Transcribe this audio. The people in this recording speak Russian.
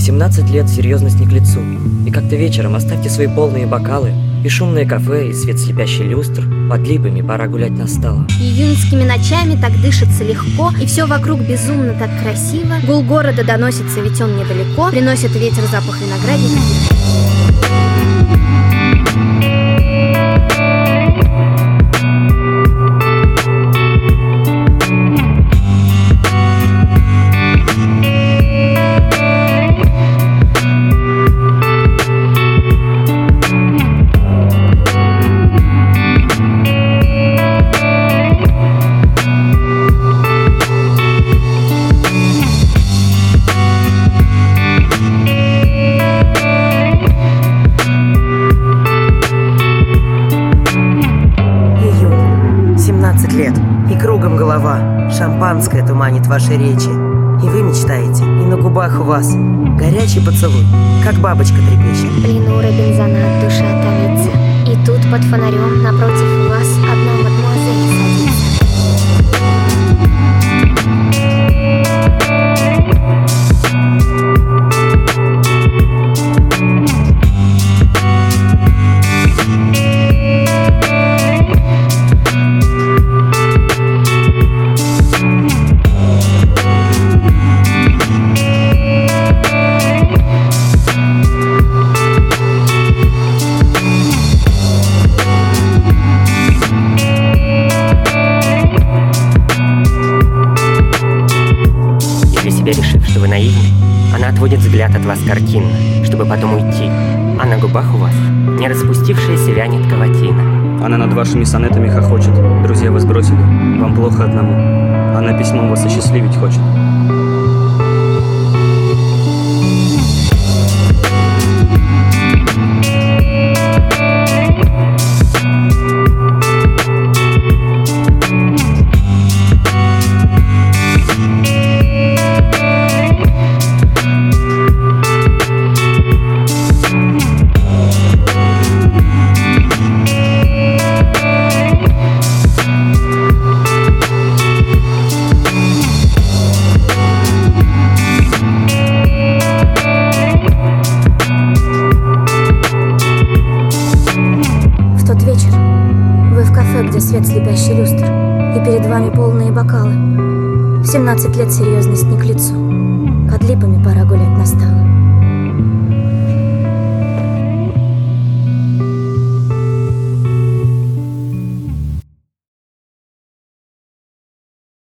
17 лет серьезность не к лицу. И как-то вечером оставьте свои полные бокалы, и шумное кафе, и свет слепящий люстр. Под липами пора гулять настало. Июньскими ночами так дышится легко, и все вокруг безумно так красиво. Гул города доносится, ведь он недалеко. Приносит ветер запах виноградника. Лет, и кругом голова, шампанское туманит ваши речи. И вы мечтаете, и на губах у вас горячий поцелуй, как бабочка трепещет. Плену Робинзона от души томится, и тут под фонарем напротив вас одна мадемуазель садится. Решив, что вы наивны, она отводит взгляд от вас картинно, чтобы потом уйти, а на губах у вас не распустившаяся вянет каватина. Она над вашими сонетами хохочет, друзья вас бросили, вам плохо одному, она письмом вас осчастливить хочет. Где свет слепящий люстр, и перед вами полные бокалы. В 17 лет серьезность не к лицу, под липами пора гулять настала.